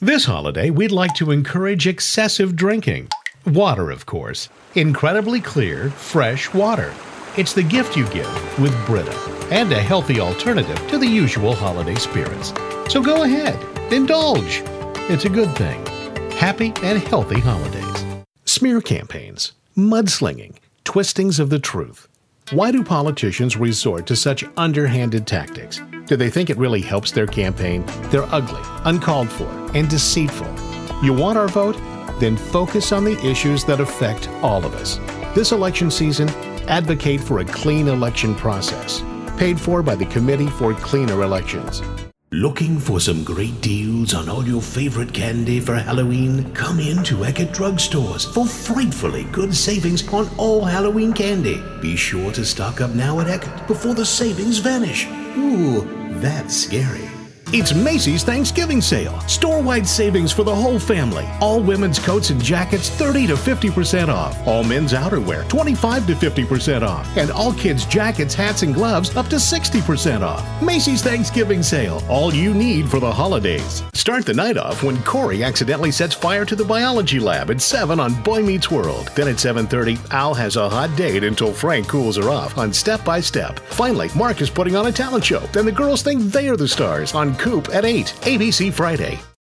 This holiday, we'd like to encourage excessive drinking. Water, of course. Incredibly clear, fresh water. It's the gift you give with Brita, and a healthy alternative to the usual holiday spirits. So go ahead, indulge. It's a good thing. Happy and healthy holidays. Smear campaigns, mudslinging, twistings of the truth. Why do politicians resort to such underhanded tactics? Do they think it really helps their campaign? They're ugly, uncalled for, and deceitful. You want our vote? Then focus on the issues that affect all of us. This election season, advocate for a clean election process. Paid for by the Committee for Cleaner Elections. Looking for some great deals on all your favorite candy for Halloween? Come in to Eckert Drugstores for frightfully good savings on all Halloween candy. Be sure to stock up now at Eckert before the savings vanish. Ooh, that's scary. It's Macy's Thanksgiving Sale. Store-wide savings for the whole family. All women's coats and jackets 30 to 50% off. All men's outerwear 25 to 50% off. And all kids' jackets, hats, and gloves up to 60% off. Macy's Thanksgiving Sale. All you need for the holidays. Start the night off when Corey accidentally sets fire to the biology lab at 7 on Boy Meets World. Then at 7:30, Al has a hot date until Frank cools her off on Step by Step. Finally, Mark is putting on a talent show. Then the girls think they are the stars on Coop at 8, ABC Friday.